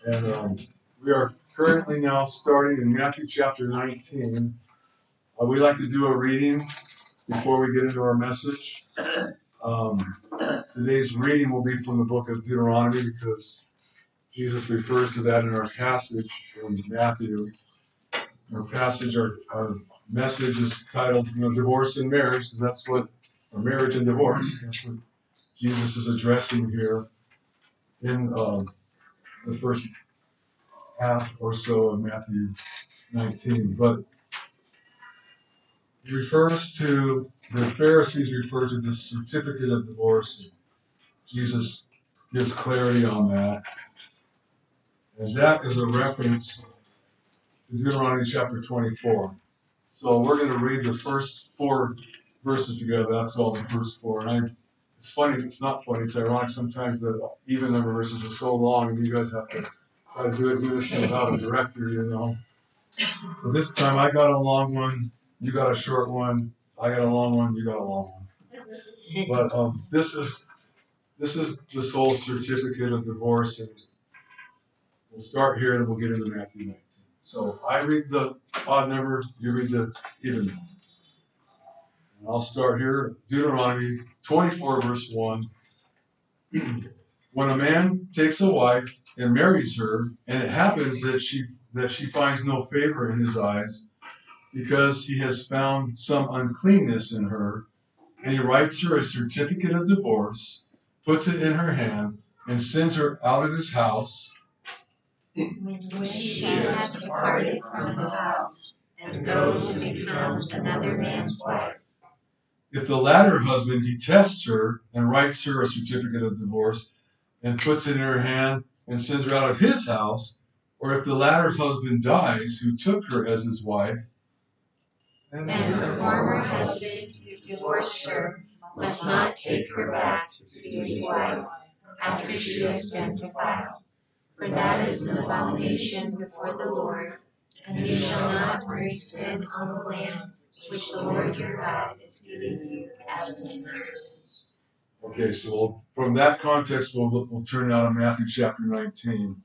And we are currently now starting in Matthew chapter 19. We like to do a reading before we get into our message. Today's reading will be from the book of Deuteronomy because Jesus refers to that in our passage in Matthew. Our message is titled, Divorce and Marriage, because that's what, or marriage and divorce, that's what Jesus is addressing here in the first half or so of Matthew 19. But he refers to, the Pharisees refer to the certificate of divorce. Jesus gives clarity on that. And that is a reference to Deuteronomy chapter 24. So we're going to read the first 4 verses together. That's all the first 4. And it's funny, it's not funny, it's ironic sometimes that even number verses are so long and you guys have to try to do this without a director. So this time I got a long one, you got a short one, I got a long one, you got a long one. But this is this whole certificate of divorce, and we'll start here and we'll get into Matthew 19. So I read the odd number, you read the even number. And I'll start here, Deuteronomy 24, verse 1. When a man takes a wife and marries her, and it happens that she finds no favor in his eyes, because he has found some uncleanness in her, and he writes her a certificate of divorce, puts it in her hand, and sends her out of his house. When she has departed from his house and goes and becomes another man's wife. If the latter husband detests her and writes her a certificate of divorce and puts it in her hand and sends her out of his house, or if the latter's husband dies who took her as his wife, then her former husband who divorced her must not take her back to be his wife after she has been defiled. For that is an abomination before the Lord, and you shall not bring sin on the land which the Lord your God is giving you as an inheritance. Okay, so from that context, we'll turn now to Matthew chapter 19.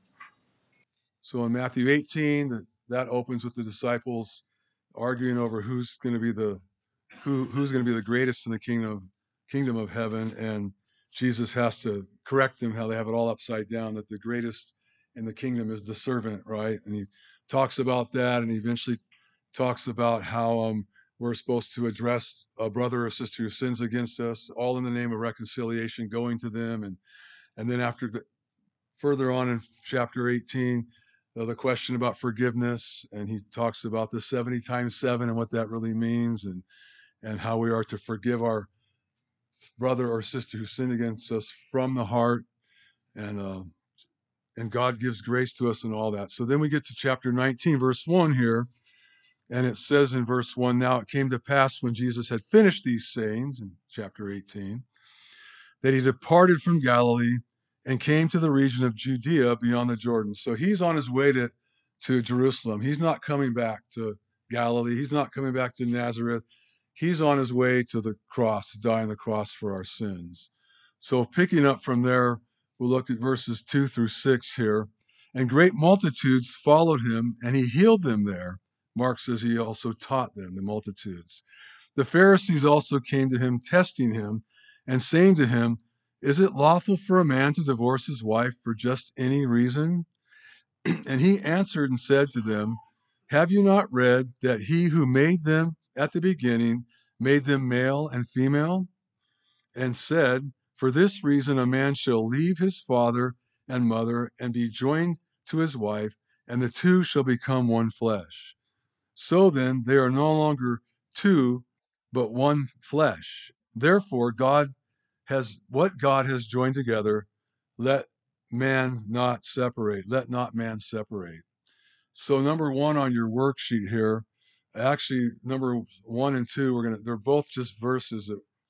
So in Matthew 18, that opens with the disciples arguing over who's going to be the greatest in the kingdom of heaven, and Jesus has to correct them how they have it all upside down, that the greatest in the kingdom is the servant, right? And he talks about that, and he eventually talks about how we're supposed to address a brother or sister who sins against us, all in the name of reconciliation, going to them, and then further on in chapter 18, the question about forgiveness, and he talks about the 70 times 7 and what that really means, and how we are to forgive our brother or sister who sinned against us from the heart, and God gives grace to us and all that. So then we get to chapter 19, verse 1 here, and it says in verse 1, now it came to pass when Jesus had finished these sayings, in chapter 18, that he departed from Galilee and came to the region of Judea beyond the Jordan. So he's on his way to Jerusalem. He's not coming back to Galilee. He's not coming back to Nazareth. He's on his way to the cross, to die on the cross for our sins. So picking up from there, we'll look at verses 2 through 6 here. And great multitudes followed him, and he healed them there. Mark says he also taught them, the multitudes. The Pharisees also came to him, testing him, and saying to him, is it lawful for a man to divorce his wife for just any reason? And he answered and said to them, have you not read that he who made them at the beginning made them male and female? And said, for this reason a man shall leave his father and mother and be joined to his wife, and the two shall become one flesh. So then they are no longer two, but one flesh. Therefore what God has joined together, let man not separate. Let not man separate. So number 1 on your worksheet here, actually number 1 and 2, they're both just verses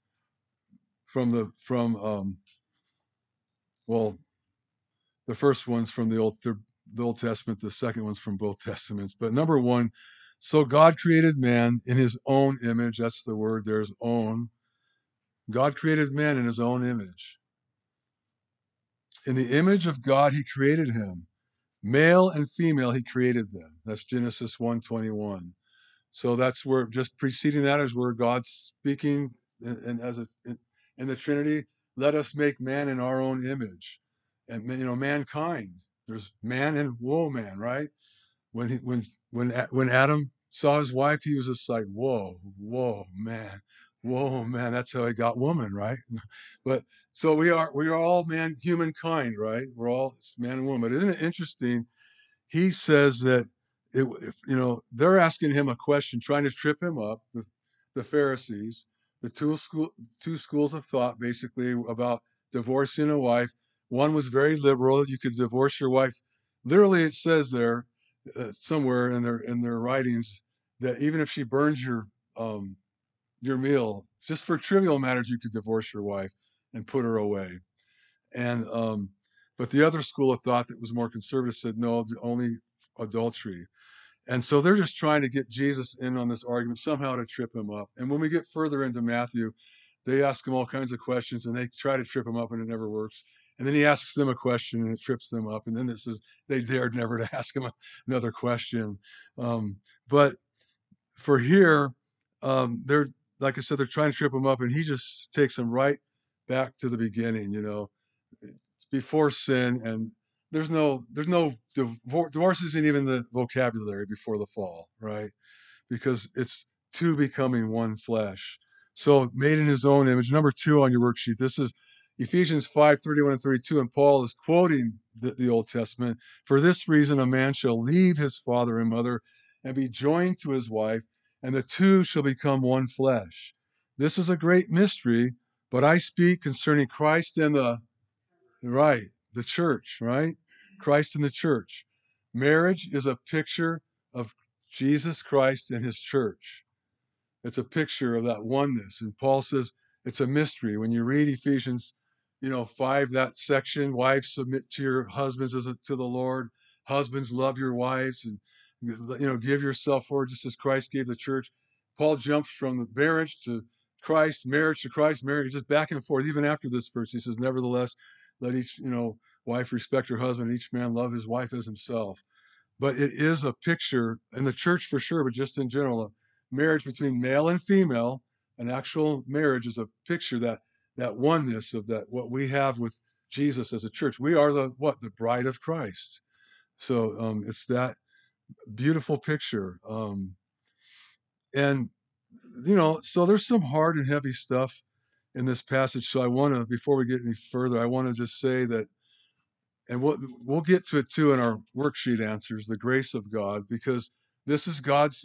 the first one's from the Old Testament, the second one's from both Testaments. But number 1, so God created man in his own image. That's the word, there's own. God created man in his own image. In the image of God, he created him. Male and female, he created them. That's Genesis 1:21. So that's where, just preceding that is where God's speaking, and in the Trinity, let us make man in our own image, and mankind. There's man and woman, right? When Adam saw his wife, he was just like, whoa, man. That's how he got woman, right? But so we are all man, humankind, right? We're all man and woman. But isn't it interesting? He says that they're asking him a question, trying to trip him up. The Pharisees, the two schools of thought, basically about divorcing a wife. One was very liberal; you could divorce your wife. Literally, it says there somewhere in their writings that even if she burns your meal, just for trivial matters, you could divorce your wife and put her away. And but the other school of thought that was more conservative said no, only adultery. And so they're just trying to get Jesus in on this argument somehow to trip him up. And when we get further into Matthew, they ask him all kinds of questions and they try to trip him up and it never works. And then he asks them a question and it trips them up. And then it says they dared never to ask him another question. But for here, they're, like I said, they're trying to trip him up, and he just takes them right back to the beginning. Before sin, and there's no divorce isn't even the vocabulary before the fall, right? Because it's two becoming one flesh. So made in his own image. Number 2 on your worksheet. This is Ephesians 5:31 and 32, and Paul is quoting the Old Testament. For this reason, a man shall leave his father and mother and be joined to his wife, and the two shall become one flesh. This is a great mystery, but I speak concerning Christ and the church, right? Christ and the church. Marriage is a picture of Jesus Christ and his church. It's a picture of that oneness. And Paul says it's a mystery. When you read Ephesians, 5, that section, wives submit to your husbands as to the Lord. Husbands, love your wives and, give yourself for just as Christ gave the church. Paul jumps from the marriage to Christ, marriage to Christ, marriage, just back and forth. Even after this verse, he says, nevertheless, let each, wife respect her husband, each man love his wife as himself. But it is a picture in the church for sure, but just in general, a marriage between male and female. An actual marriage is a picture that oneness of that what we have with Jesus as a church. We are the bride of Christ. So it's that beautiful picture. And so there's some hard and heavy stuff in this passage. So I want to, before we get any further, I want to just say that, and we'll get to it too in our worksheet answers, the grace of God, because this is God's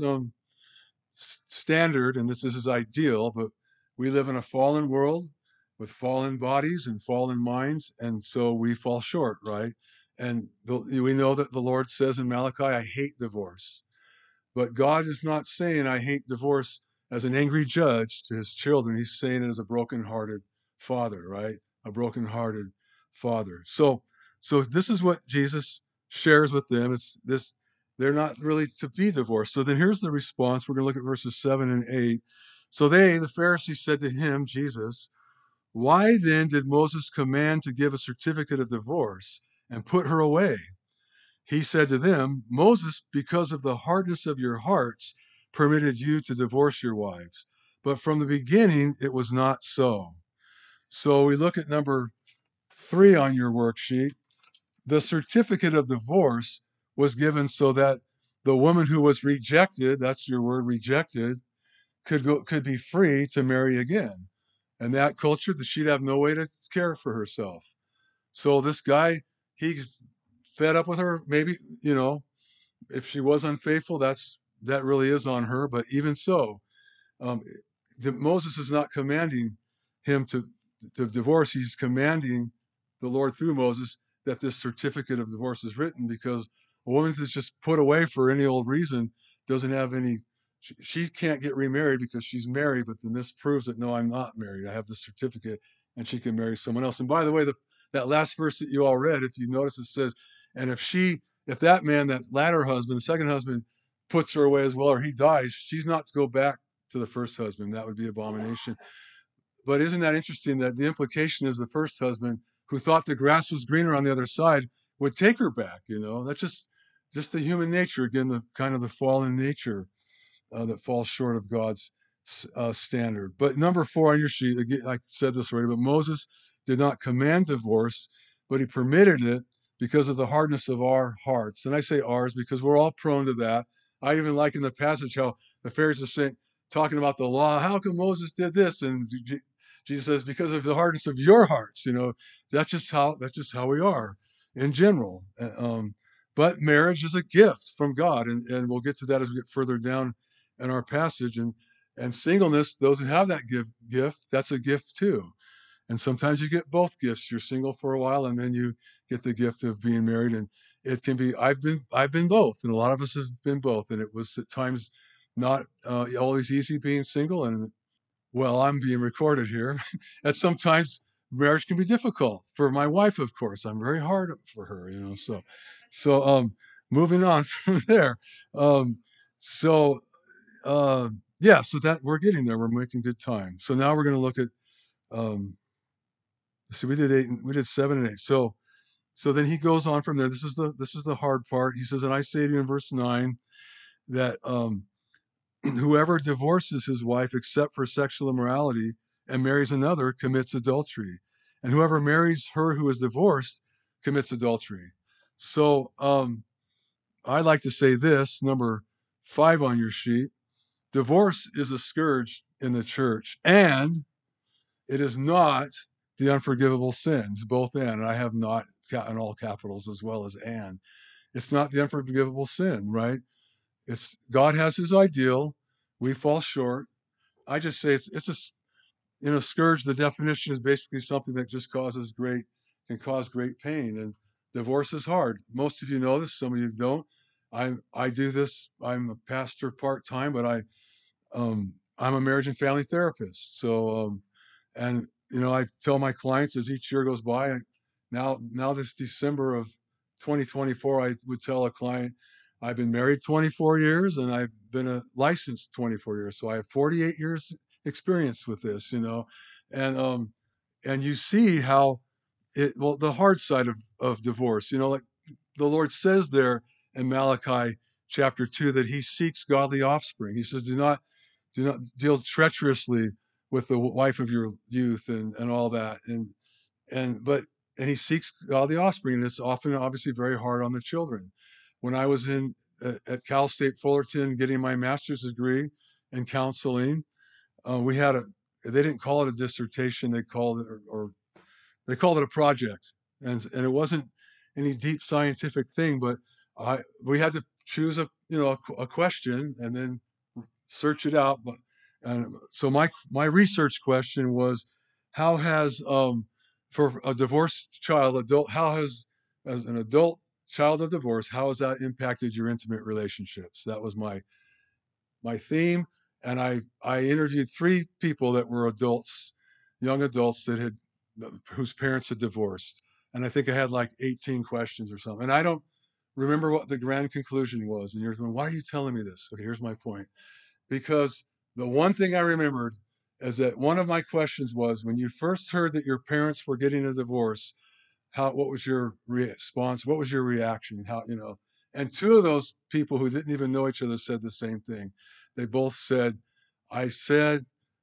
standard and this is his ideal, but we live in a fallen world with fallen bodies and fallen minds, and so we fall short, right? And we know that the Lord says in Malachi, I hate divorce. But God is not saying I hate divorce as an angry judge to his children. He's saying it as a brokenhearted father, right? A brokenhearted father. So this is what Jesus shares with them. It's this, they're not really to be divorced. So then here's the response. We're going to look at verses 7 and 8. So the Pharisees, said to him, Jesus, why then did Moses command to give a certificate of divorce and put her away? He said to them, Moses, because of the hardness of your hearts, permitted you to divorce your wives. But from the beginning, it was not so. So we look at number 3 on your worksheet. The certificate of divorce was given so that the woman who was rejected, that's your word, rejected, could be free to marry again. And that culture, that she'd have no way to care for herself. So this guy, he's fed up with her. Maybe, if she was unfaithful, that really is on her. But even so, um, Moses is not commanding him to divorce. He's commanding the Lord through Moses that this certificate of divorce is written, because a woman that's just put away for any old reason doesn't have any. She can't get remarried because she's married, but then this proves that no, I'm not married. I have the certificate, and she can marry someone else. And by the way, that last verse that you all read, if you notice, it says, and if that man, that latter husband, the second husband, puts her away as well, or he dies, she's not to go back to the first husband. That would be abomination. But isn't that interesting that the implication is the first husband, who thought the grass was greener on the other side, would take her back. That's just the human nature, again, the kind of the fallen nature that falls short of God's standard. But number 4 on your sheet, again, I said this already, but Moses did not command divorce, but he permitted it because of the hardness of our hearts. And I say ours because we're all prone to that. I even like in the passage how the Pharisees are saying, talking about the law, how come Moses did this? And Jesus says, because of the hardness of your hearts. That's just how we are in general. But marriage is a gift from God, and we'll get to that as we get further down in our passage. And singleness, those who have that gift, that's a gift too. And sometimes you get both gifts. You're single for a while, and then you get the gift of being married. And it can be. I've been both, and a lot of us have been both. And it was at times not always easy being single. And well, I'm being recorded here. And sometimes marriage can be difficult for my wife. Of course, I'm very hard for her. So moving on from there. Um, so yeah, so that we're getting there. We're making good time. So now we're going to look at. So we did 7 and 8. So then he goes on from there. This is the hard part. He says, and I say to you in verse 9 that whoever divorces his wife except for sexual immorality and marries another commits adultery, and whoever marries her who is divorced commits adultery. So I like to say this, number 5 on your sheet. Divorce is a scourge in the church, and it is not the unforgivable sins, both and I have not in all capitals as well as and. It's not the unforgivable sin, right? It's God has his ideal. We fall short. I just say it's a scourge. The definition is basically something that just can cause great pain. And divorce is hard. Most of you know this. Some of you don't. I do this. I'm a pastor part-time, but I'm a marriage and family therapist. So and I tell my clients as each year goes by, now this December of 2024, I would tell a client, I've been married 24 years and I've been a licensed 24 years. So I have 48 years experience with this, and and you see how the hard side of divorce, like the Lord says there in Malachi chapter 2 that he seeks godly offspring. He says, do not deal treacherously with the wife of your youth and all that. And he seeks godly offspring, and it's often obviously very hard on the children. When I was at Cal State Fullerton getting my master's degree in counseling, they didn't call it a dissertation, they called it or they called it a project, and it wasn't any deep scientific thing, but we had to choose a question and then search it out. But and so my research question was, how has for a divorced adult, how has as an adult child of divorce, how has that impacted your intimate relationships? That was my theme, and I interviewed 3 people that were adults, young adults that had whose parents had divorced, and I think I had like 18 questions or something, and I don't remember what the grand conclusion was. And you're going, why are you telling me this? Okay, here's my point. Because the one thing I remembered is that one of my questions was, when you first heard that your parents were getting a divorce, what was your response? What was your reaction? And 2 of those people who didn't even know each other said the same thing. They both said, I said,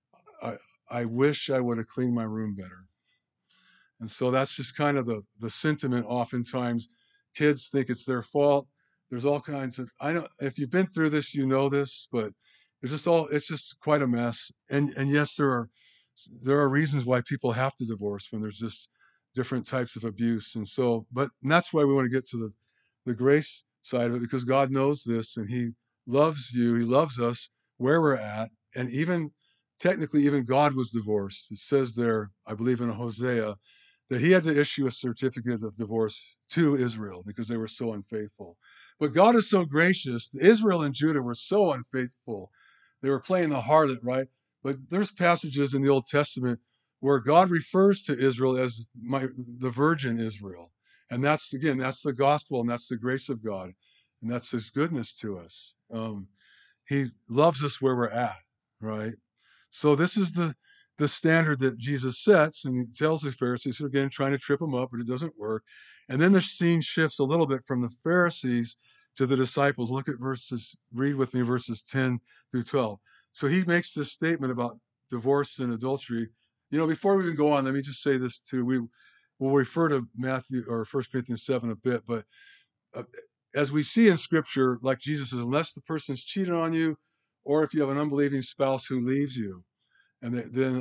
I wish I would have cleaned my room better. And so that's just kind of the sentiment. Oftentimes kids think it's their fault. There's all kinds of, I know if you've been through this, you know this, but it's just quite a mess. And yes, there are reasons why people have to divorce when there's just different types of abuse. And that's why we want to get to the grace side of it, because God knows this and he loves you. He loves us where we're at. And technically, even God was divorced. It says there, I believe in Hosea, that he had to issue a certificate of divorce to Israel because they were so unfaithful. But God is so gracious. Israel and Judah were so unfaithful. They were playing the harlot, right? But there's passages in the Old Testament where God refers to Israel as the virgin Israel. And that's the gospel, and that's the grace of God. And that's his goodness to us. He loves us where we're at, right? So this is the standard that Jesus sets, and he tells the Pharisees, who are again trying to trip him up, but it doesn't work. And then the scene shifts a little bit from the Pharisees to the disciples. Look at read with me verses 10 through 12. So he makes this statement about divorce and adultery. Before we even go on, let me just say this too. We will refer to Matthew or 1 Corinthians 7 a bit, but uh, as we see in Scripture, like Jesus says, unless the person's cheated on you, or if you have an unbelieving spouse who leaves you, and then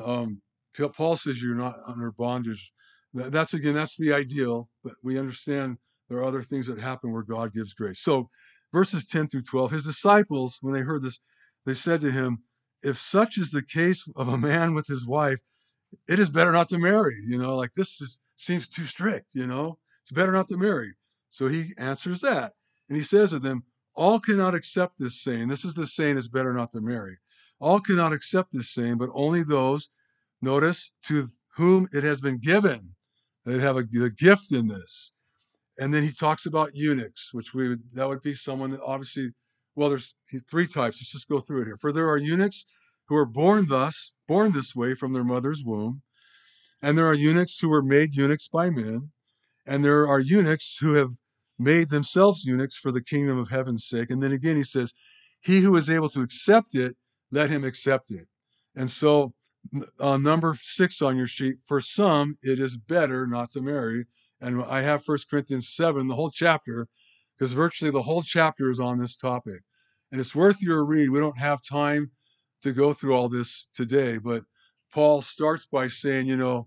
Paul says you're not under bondage. That's the ideal, but we understand there are other things that happen where God gives grace. So verses 10 through 12, his disciples, when they heard this, they said to him, if such is the case of a man with his wife, it is better not to marry. Like seems too strict. It's better not to marry. So he answers that. And he says to them, all cannot accept this saying. This is the saying, it's better not to marry. All cannot accept this saying, but only those, notice, to whom it has been given. They have a gift in this. And then he talks about eunuchs, that would be someone that obviously, well, there's three types. Let's just go through it here. For there are eunuchs who are born this way from their mother's womb. And there are eunuchs who were made eunuchs by men. And there are eunuchs who have made themselves eunuchs for the kingdom of heaven's sake. And then again, he says, he who is able to accept it, let him accept it. And so, number 6 on your sheet, for some, it is better not to marry. And I have 1 Corinthians 7, the whole chapter, because virtually the whole chapter is on this topic. And it's worth your read. We don't have time to go through all this today, but Paul starts by saying,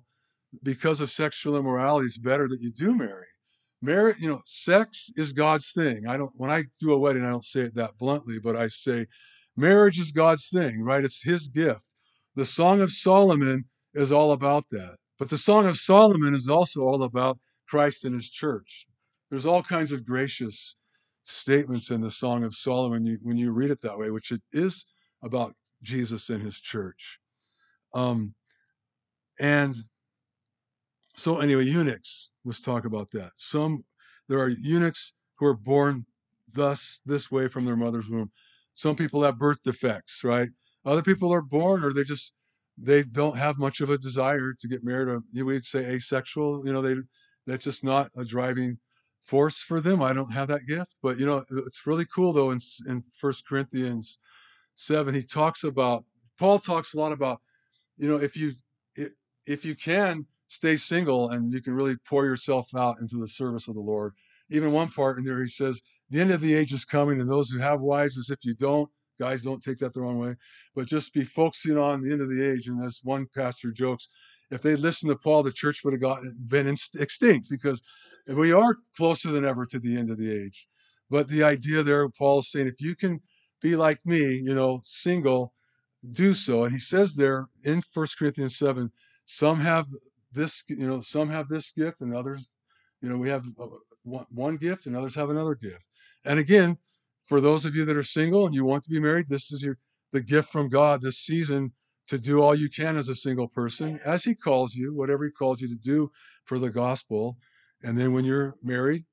because of sexual immorality, it's better that you do marry. Marriage, sex is God's thing. When I do a wedding, I don't say it that bluntly, but I say marriage is God's thing, right? It's his gift. The Song of Solomon is all about that. But the Song of Solomon is also all about Christ and his church. There's all kinds of gracious statements in the Song of Solomon when you read it that way, which it is about Jesus and his church. And so anyway, eunuchs, let's talk about that. There are eunuchs who are born this way from their mother's womb. Some people have birth defects, right? Other people are born, or they don't have much of a desire to get married. Or we'd say asexual. That's just not a driving force for them. I don't have that gift, but it's really cool though. In 1 Corinthians 7, Paul talks a lot about, if you can stay single and you can really pour yourself out into the service of the Lord. Even one part in there, he says, the end of the age is coming, and those who have wives, as if you don't, guys, don't take that the wrong way, but just be focusing on the end of the age. And as one pastor jokes, if they listened to Paul, the church would have been extinct, because we are closer than ever to the end of the age. But the idea there, Paul is saying, if you can be like me, single, do so. And he says there in 1 Corinthians 7, some have this gift, and others, we have one gift and others have another gift. And again, for those of you that are single and you want to be married, this is the gift from God this season, to do all you can as a single person, as he calls you, whatever he calls you to do for the gospel. And then when you're married,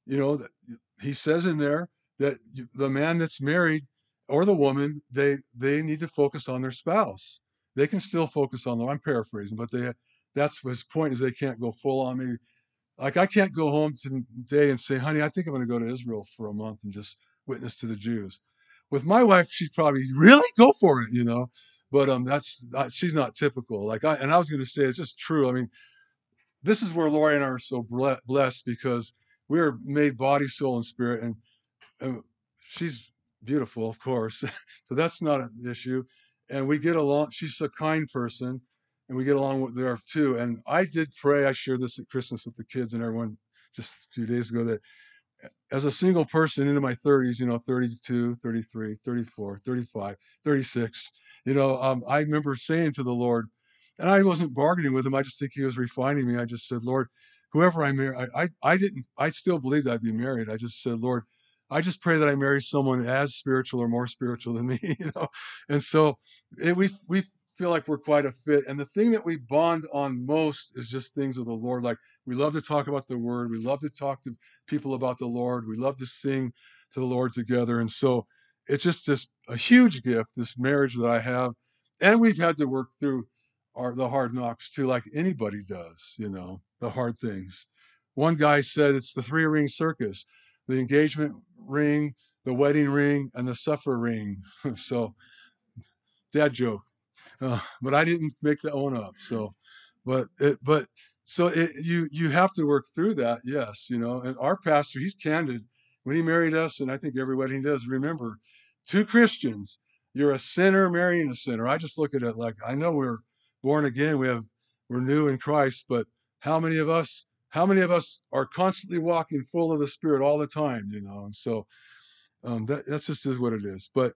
he says in there that the man that's married, or the woman, they need to focus on their spouse. They can still focus on them. I'm paraphrasing, but that's his point, is they can't go full on me. Like, I can't go home today and say, honey, I think I'm going to go to Israel for a month and just witness to the Jews. With my wife, she'd probably really go for it, But she's not typical. I was going to say, it's just true. I mean, this is where Lori and I are so blessed, because we are made body, soul, and spirit, and she's beautiful, of course. So that's not an issue. And we get along. She's a kind person, and we get along with there too. And I did pray. I shared this at Christmas with the kids and everyone just a few days ago, that as a single person into my 30s, 32, 33, 34, 35, 36, I remember saying to the Lord, and I wasn't bargaining with him, I just think he was refining me. I just said, Lord, whoever I marry, I still believed I'd be married. I just said, Lord, I just pray that I marry someone as spiritual or more spiritual than me, And so we feel like we're quite a fit. And the thing that we bond on most is just things of the Lord. Like, we love to talk about the word. We love to talk to people about the Lord. We love to sing to the Lord together. And so it's just a huge gift, this marriage that I have. And we've had to work through are the hard knocks too, like anybody does, the hard things. One guy said it's the 3-ring circus: the engagement ring, the wedding ring, and the suffer ring. So, dad joke. But I didn't make that one up. So, you have to work through that. Yes, And our pastor, he's candid. When he married us, and I think every wedding does. Remember, 2 Christians. You're a sinner marrying a sinner. I just look at it like, I know we're born again. We're new in Christ, but how many of us? How many of us are constantly walking full of the Spirit all the time? And so that's just is what it is. But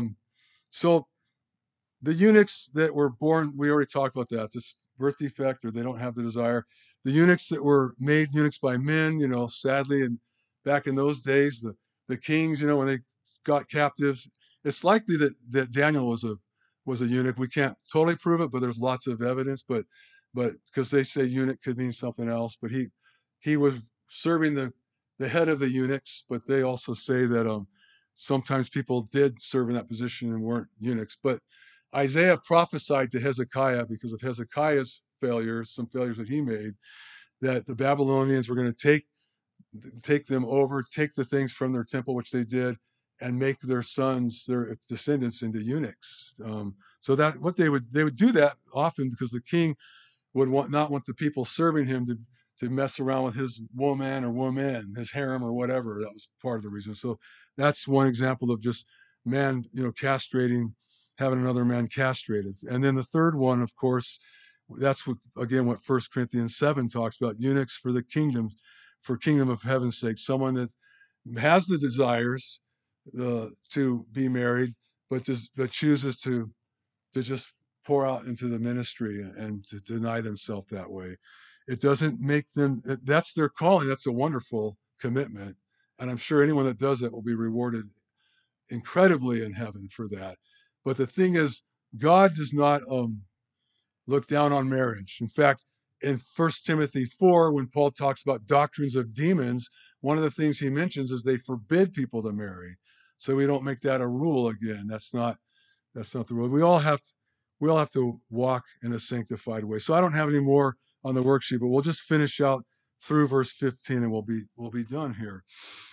so the eunuchs that were born, we already talked about that, this birth defect, or they don't have the desire. The eunuchs that were made eunuchs by men, sadly, and back in those days, the kings, when they got captives, it's likely that Daniel was a eunuch. We can't totally prove it, but there's lots of evidence. But because they say eunuch could mean something else, but he was serving the head of the eunuchs. But they also say that sometimes people did serve in that position and weren't eunuchs. But Isaiah prophesied to Hezekiah, because of Hezekiah's failures, some failures that he made, that the Babylonians were going to take them over, take the things from their temple, which they did, and make their sons, their descendants, into eunuchs. So that what they would do that often because the king would not want the people serving him to mess around with his woman or woman, his harem or whatever. That was part of the reason. So that's one example of just man, castrating, having another man castrated. And then the third one, of course, that's what 1 Corinthians 7 talks about: eunuchs for the kingdom, for kingdom of heaven's sake. Someone that has the desires to be married, but chooses to just pour out into the ministry and to deny themselves that way. It doesn't make them, that's their calling. That's a wonderful commitment. And I'm sure anyone that does it will be rewarded incredibly in heaven for that. But the thing is, God does not look down on marriage. In fact, in 1 Timothy 4, when Paul talks about doctrines of demons, one of the things he mentions is they forbid people to marry. So we don't make that a rule again. That's not the rule. We all have to walk in a sanctified way. So I don't have any more on the worksheet, but we'll just finish out through verse 15 and we'll be done here.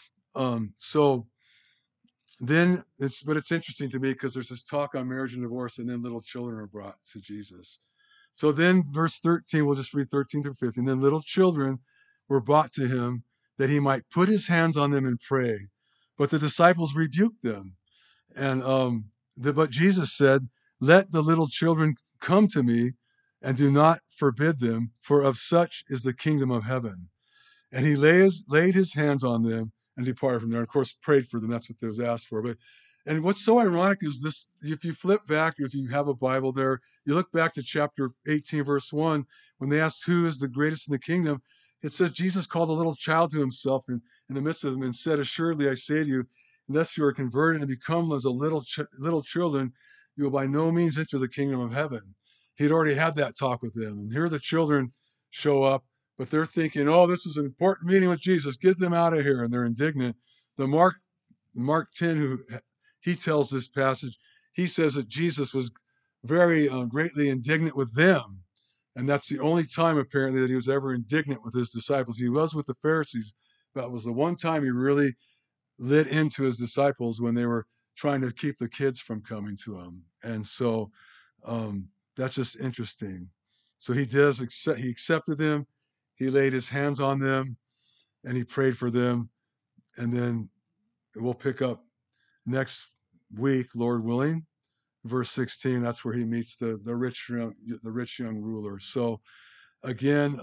So then it's interesting to me because there's this talk on marriage and divorce, and then little children are brought to Jesus. So then verse 13, we'll just read 13 through 15. Then little children were brought to him that he might put his hands on them and pray. But the disciples rebuked them. And but Jesus said, "Let the little children come to me, and do not forbid them, for of such is the kingdom of heaven." And he laid his hands on them and departed from there. Of course, prayed for them. That's what they was asked for. And what's so ironic is this: if you flip back, if you have a Bible there, you look back to chapter 18, verse 1, when they asked who is the greatest in the kingdom, it says Jesus called a little child to himself in the midst of them and said, "Assuredly I say to you, unless you are converted and become as a little children, you will by no means enter the kingdom of heaven." He'd already had that talk with them. And here the children show up, but they're thinking, "Oh, this is an important meeting with Jesus. Get them out of here." And they're indignant. The Mark 10, who he tells this passage, he says that Jesus was very greatly indignant with them. And that's the only time, apparently, that he was ever indignant with his disciples. He was with the Pharisees. That was the one time he really lit into his disciples, when they were trying to keep the kids from coming to him. And so that's just interesting. So he accepted them. He laid his hands on them and he prayed for them. And then we'll pick up next week, Lord willing, verse 16. That's where he meets the rich young ruler. So again,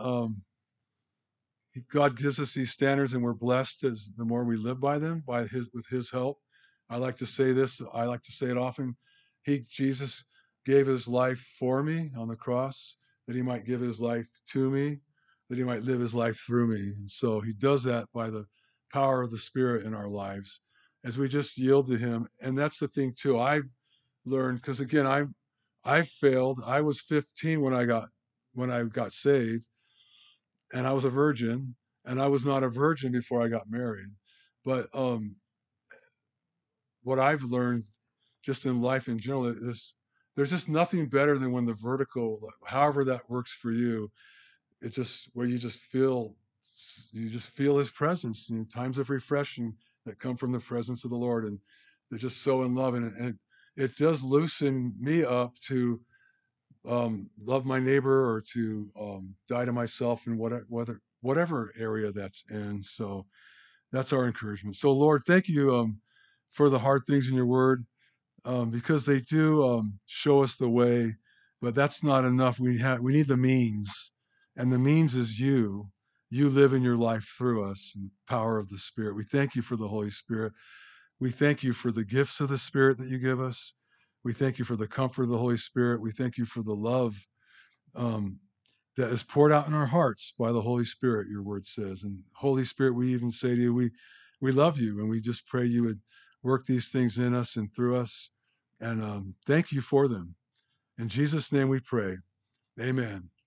God gives us these standards, and we're blessed as the more we live by them, with his help. I like to say this. I like to say it often. Jesus gave his life for me on the cross, that he might give his life to me, that he might live his life through me. And so he does that by the power of the Spirit in our lives as we just yield to him. And that's the thing too. I've learned, because again, I failed. I was 15 when I got saved, and I was a virgin, and I was not a virgin before I got married. But what I've learned just in life in general is there's just nothing better than when the vertical, however that works for you, it's just where you just feel his presence in times of refreshing that come from the presence of the Lord, and they're just so in love, and it does loosen me up to love my neighbor, or to die to myself in whatever area that's in. So that's our encouragement. So Lord, thank you for the hard things in your word, because they do show us the way, but that's not enough. We need the means, and the means is you. You live in your life through us, and power of the Spirit. We thank you for the Holy Spirit. We thank you for the gifts of the Spirit that you give us. We thank you for the comfort of the Holy Spirit. We thank you for the love um, that is poured out in our hearts by the Holy Spirit, your word says. And Holy Spirit, we even say to you, we love you, and we just pray you would work these things in us and through us. And thank you for them. In Jesus' name we pray. Amen.